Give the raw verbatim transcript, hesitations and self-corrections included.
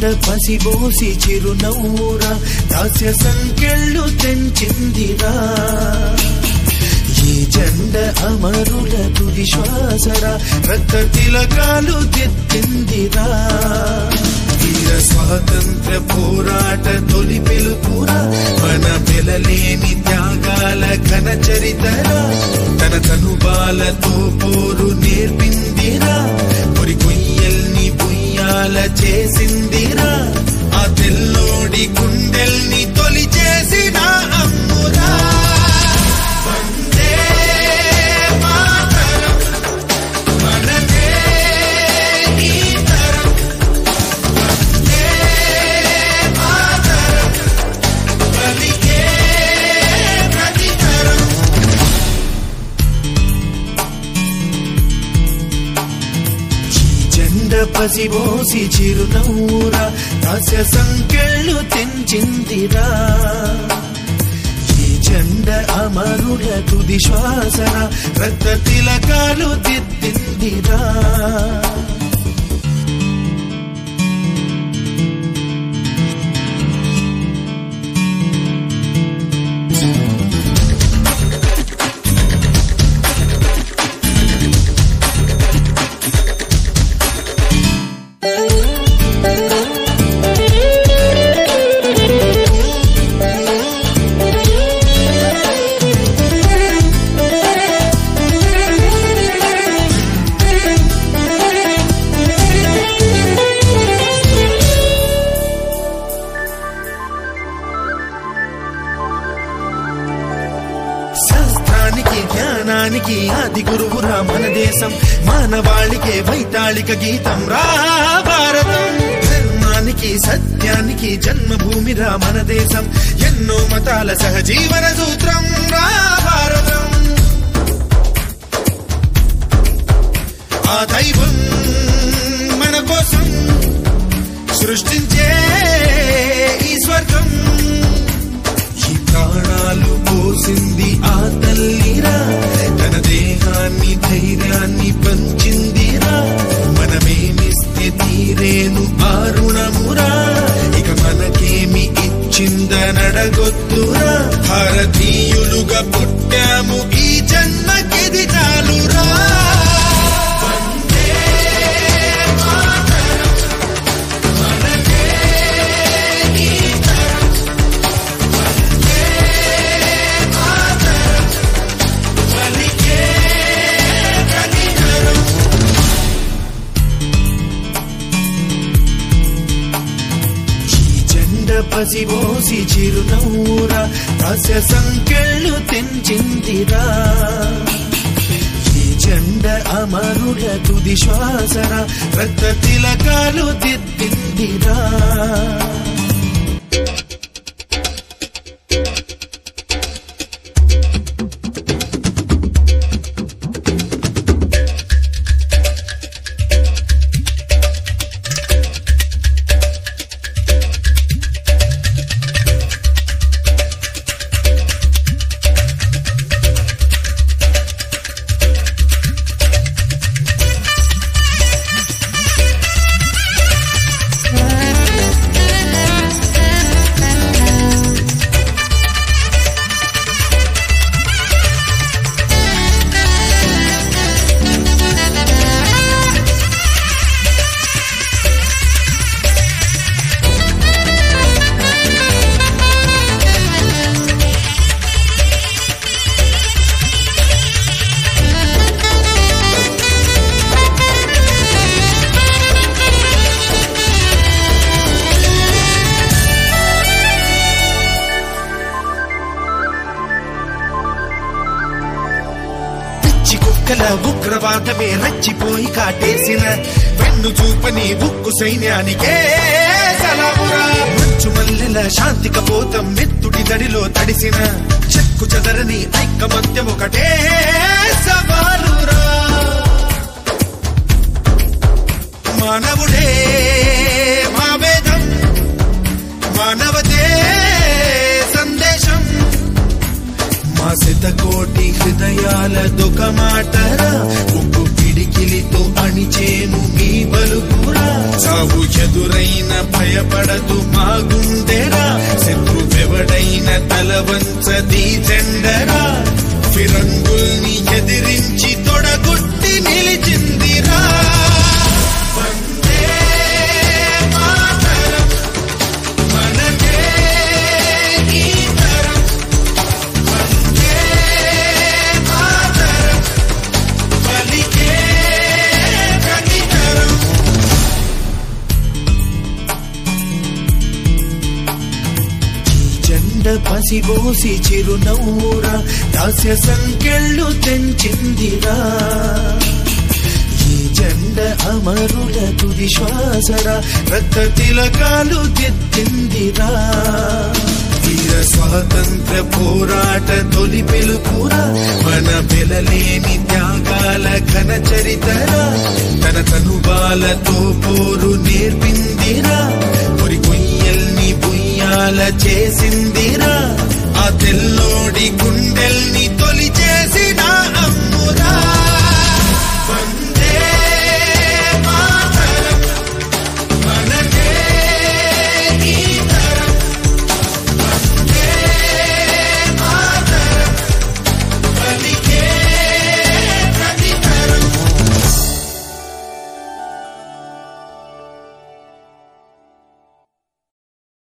పసిబోసి చిరునవ్వురా దాస్య సంకెళ్ళు తెంచిందిరా ఈ జెండ అమరుల తుది శ్వాసరా రక్త తిలకాలు దిద్దిందిరా వీర స్వాతంత్ర పోరాట తొలి పిలుపురా మన వెలలేని త్యాగాల ఘన చరితరా తన తనుబాలతో పోరు నేర్పిందిరా పొరి కొయ్యల్ని బుయ్యాల చేసిందిరా ఆ తెల్లోడి గుండెల్ని తొలి చేసిన అమ్మురా పసిబోసి చిరునవ్వురా దాస్య సంకెళ్ళు తెంచిందిరా ఈ జెండ అమరుల తుది శ్వాసరా రక్త తిలకాలు దిద్దిందిరా జ్ఞానానికి ఆది గురువురా మన దేశం మానవాళికే వైతాళిక గీతం రా భారతం ధర్మానికి సత్యానికి జన్మభూమిరా మన దేశం ఎన్నో మతాల సహజీవన సూత్రం రా భారతం ఆ దైవం మన కోసం సృష్టించే ఈ స్వర్గం ఈ ప్రాణాలు పోసింది ఆ తల్లిరా తన దేహాన్ని ధైర్యాన్ని పంచిందిరా మనమేమిస్తే తీరేను ఆ రుణమురా ఇక మనకేమి ఇచ్చిందనడగొద్దురా భారతీయులుగా పుట్టాము ఈ జన్మకిది చాలురా పసిబోసి చిరునవ్వురా దాస్య సంకెళ్ళు తెంచిందిరా ఈ జెండ అమరుల తుది శ్వాసరా రక్త తిలకాలు దిద్దిందిరా ఉగ్రవాదమే రచ్చిపోయి కాటేసిన వెన్ను చూపని ఉక్కు సైన్యానికే సలామురా మంచు మల్లెల శాంతి కపోతం మెత్తుడి దడిలో తడిసిన చెక్కు చెదరని ఐకమత్యం ఒకటే సవాలురా మానవుడే మా వేదం మానవతే సందేశం మా శతకోటి హృదయాల దుఃఖమాటరా ఉక్కు పిడికిలితో అణిచేను మీ బలుపురా సాగు ఎదురైన భయపడదు మా గుండెరా శత్రువెవడైన తల వంచది జెండరా ఫిరంగుల్ని ఎదిరించి తొడగొట్టి నిలిచిందిరా వందే మాతరం మనదే ఈ తరం వందే మాతరం పలికే ప్రతి తరం జెండ పసిబోసి చిరునవ్వురా దాస్య సంకెళ్ళు తెంచిందిరా ఈ జెండ అమరుల తుది శ్వాసరా రక్త తిలకాలు తెత్తిందిరా వీర స్వాతంత్ర పోరాట తొలి పిలుపురా మన వెలలేని త్యాగాల ఘన చరితరా తన తనుబాలతో పోరు నేర్పిందిరా పొరి కొయ్యల్ని బుయ్యాల చేసిందిరా ఆ తెల్లోడి గుండెల్ని తొలిచే